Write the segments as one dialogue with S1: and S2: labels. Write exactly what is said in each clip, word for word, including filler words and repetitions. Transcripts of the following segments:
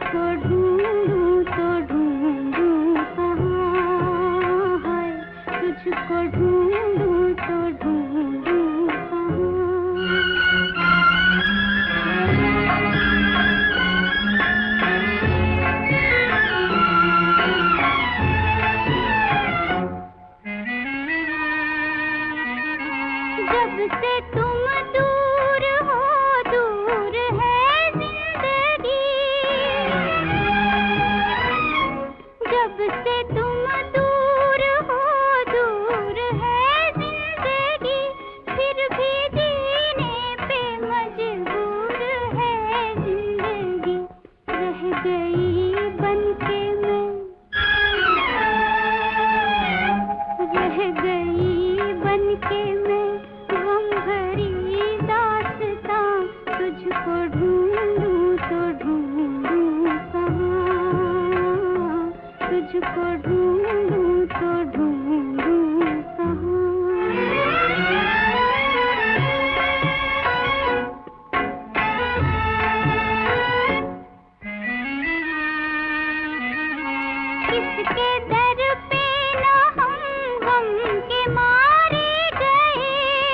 S1: तुझको ढूंढूं तो ढूंढूं कहाँ है, तुझको ढूंढूं तो ढूंढूं कहाँ। जब से तुम दूर हो, दूर है जिंदगी। जब से तुम दूर हो, दूर है जिंदगी। फिर भी जीने पे मजबूर है जिंदगी। रह गई बनके मैं, रह गई बनके मैं गम भरी दास्तां। तुझको ढूंढूं तो ढूंढूं कहाँ, तुझको ढूंढूं तो ढूंढूं कहाँ। किसके दर पे न हम गम के मारे गए,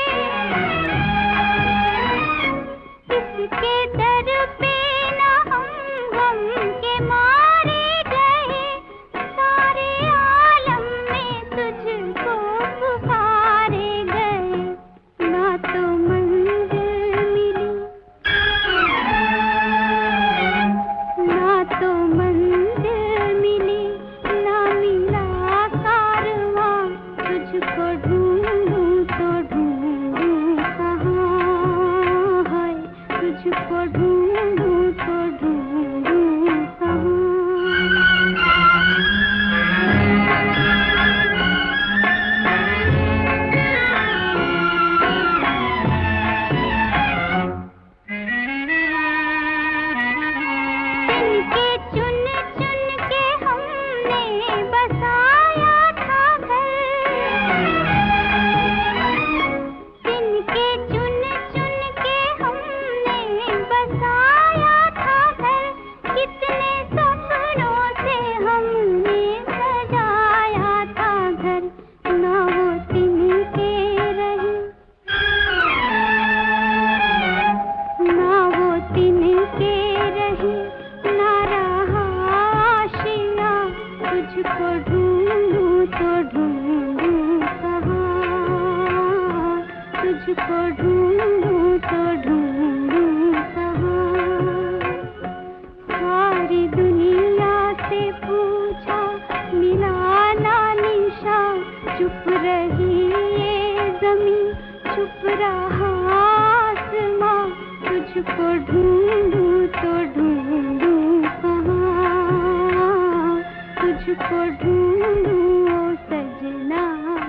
S1: किसके दर पे न हम गम के मारे गए। सारे आलम में तुझको पुकारे गए। ना तो मंजिल मिली, ना तो मंजिल मिली, ना मिला कारवां। तुझको ढूंढूं तो ढूंढूं कहाँ है, तुझको ढूंढूं तो ढूंढूं कहाँ। जिनके चुन चुन के हमने बसाया था घर, जिनके चुन चुन के हमने बसाया था घर। कितने सपनों से हमने सजाया था घर। ना वो तिनके रहे, ना वो तिनके रहे, ना रहा आशिया। तुझको ढूंढूं तो ढूंढूं कहाँ, तुझको ढूंढूं तो ढूंढूं कहाँ। सारी दुनिया से पूछा, मिला ना निशान। चुप रही ये ज़मीं, चुप रहा आसमां। तुझको ढूंढूं तो ढूंढूं कहाँ, तुझको ढूंढूं ओ सजना।